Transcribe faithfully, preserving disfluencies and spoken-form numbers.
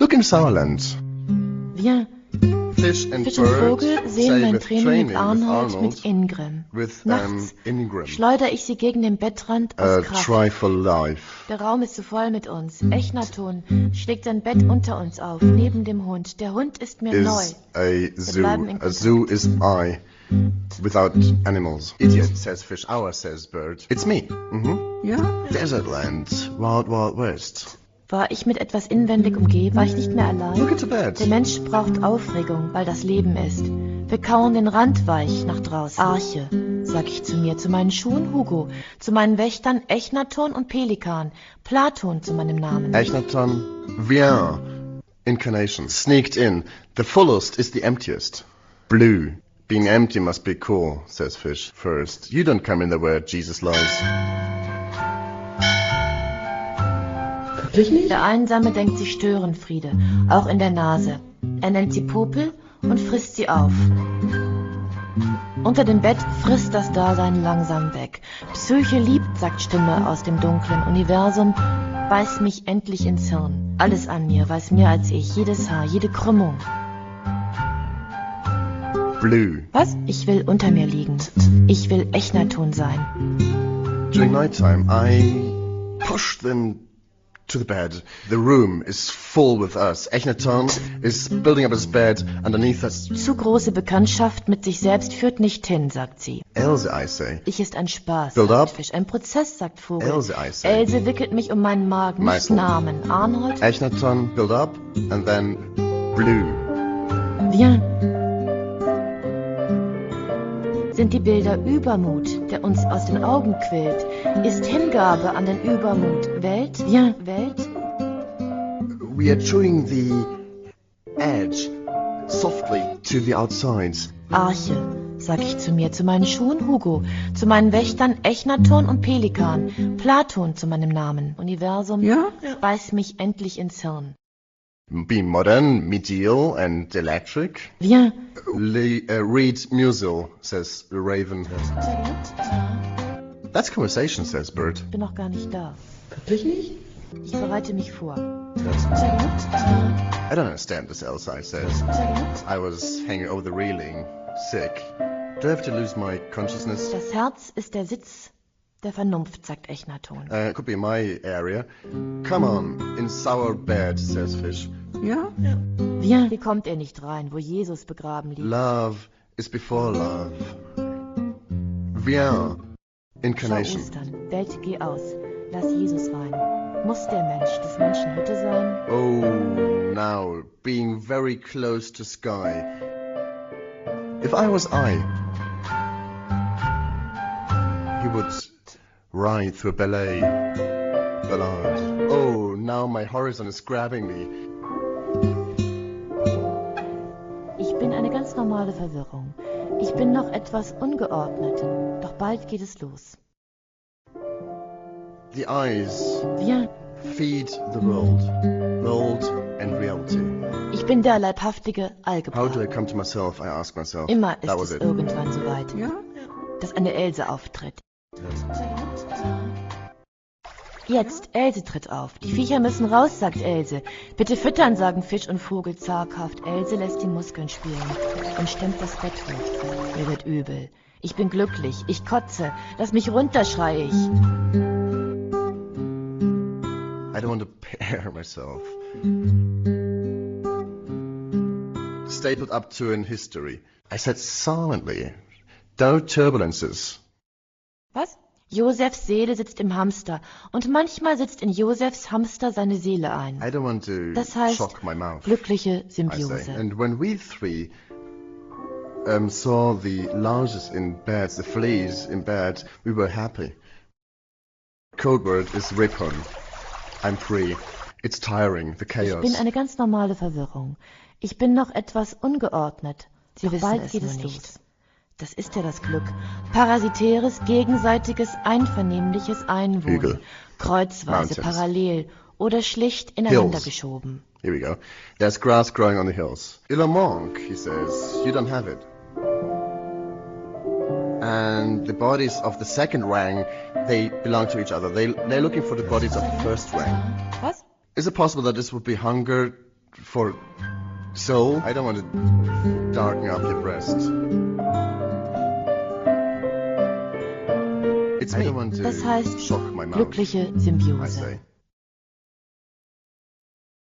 Look in Sauerland. Wir, Fish and, Fisch und bird Vogel say sehen mein with Training mit with Arnold mit Ingrim. with Nachts um, Ingram. schleudere ich sie gegen den Bettrand Uh, aus Kraft. try for life. Der Raum ist zu voll mit uns. Echnaton schlägt sein Bett unter uns auf, neben dem Hund. Der Hund ist mir neu. Is a zoo. bleiben in A Kontakt. zoo is I, without animals. Idiot says fish. Our says bird. It's me. Mm-hmm. Ja? Desert land. Wild, wild west. War ich mit etwas inwendig umgeben, war ich nicht mehr allein. Look into bed. Der Mensch braucht Aufregung, weil das Leben ist. Wir kauen den Rand weich nach draußen. Arche, sag ich zu mir, zu meinen Schuhen Hugo, zu meinen Wächtern Echnaton und Pelikan, Platon zu meinem Namen. Echnaton, viens. Incarnation. Sneaked in. The fullest is the emptiest. Blue. Being empty must be cool, says fish. First. You don't come in there where Jesus lies. Wirklich nicht? Der Einsame denkt, sie stören Friede, auch in der Nase. Er nennt sie Popel und frisst sie auf. Unter dem Bett frisst das Dasein langsam weg. Psyche liebt, sagt Stimme aus dem dunklen Universum, beiß mich endlich ins Hirn. Alles an mir weiß mehr als ich, jedes Haar, jede Krümmung. Blue. Was? Ich will unter mir liegen. Ich will Echnaton sein. During nighttime, I push them to the bed. The room is full with us. Echnaton is building up his bed underneath us. Zu große Bekanntschaft mit sich selbst führt nicht hin, sagt sie. Else, I say. Ich ist ein Spaß, Build sagt up. Fisch. Ein Prozess, sagt Vogel. Else, I say. Else wickelt mich um meinen Magen, nicht Meißel. Namen. Arnold, Echnaton, build up, and then blue. wir sind die Bilder Übermut, der uns aus den Augen quillt, ist Hingabe an den Übermut. Welt, wir, Welt, We are chewing the edge softly to the outside. Arche, sag ich zu mir, zu meinen Schuhen Hugo, zu meinen Wächtern Echnaton und Pelikan, Platon zu meinem Namen. Universum, Ja? beiß mich endlich ins Hirn. Be modern, medial, and electric. Wir, Le- uh, read musil, says the raven. That's conversation, says bird. bin noch gar nicht da. Wirklich nicht? Ich bereite mich vor. I don't understand this, Elsa, I says. I was hanging over the railing, sick. Do I have to lose my consciousness? Das Herz ist der Sitz der Vernunft, sagt Echnaton. Uh, could be my area. Come on, in sour bed, says fish. Ja? Wir, wie kommt er nicht rein, wo Jesus begraben liegt? Love is before love. Viens, Schau incarnation. Ostern, Welt, geh aus, lass Jesus rein. Muss der Mensch des Menschen Hütte sein? Oh, now, being very close to sky. If I was I, he would ride through a ballet. Ballade. Oh, now my horizon is grabbing me. Ich bin eine ganz normale Verwirrung. Ich bin noch etwas ungeordnet, doch bald geht es los. The eyes Wir, feed the world. World and reality. ich bin der leibhaftige How do Algebra. I come to myself? I ask myself. Immer ist That was es it. irgendwann soweit, Ja? dass eine Else auftritt. Jetzt, Else tritt auf. Die Viecher müssen raus, sagt Else. Bitte füttern, sagen Fisch und Vogel zaghaft. Else lässt die Muskeln spielen und stemmt das Bett hoch. Mir wird übel. Ich bin glücklich. Ich kotze. Lass mich runter, schreie ich. I don't want to pair myself. Stapled up to in history. I said silently. No turbulences. Was? Josefs Seele sitzt im Hamster und manchmal sitzt in Josefs Hamster seine Seele ein. I don't want to Das heißt, shock my mouth. glückliche I say. Symbiose. And when we three um, saw the louses in bed, the fleas in bed, we were happy. Code word is Ripon. I'm free. It's tiring, the Ich chaos. bin eine ganz normale Verwirrung. Ich bin noch etwas ungeordnet. Sie Doch wissen bald es geht nur es nicht. los. Das ist ja das Glück. Parasitäres, gegenseitiges, einvernehmliches Einwohnen. Hügel. Kreuzweise, Mountains. parallel oder schlicht ineinander Hills. geschoben. Here we go. There's grass growing on the hills. Il a manque, he says. You don't have it. And the bodies of the second rank, they belong to each other. They, they're looking for the bodies of the first rank. Was? Is it possible that this would be hunger for so I don't want to darken up your breast. It's me. I don't want to Das heißt shock my mouth, glückliche I Symbiose. say.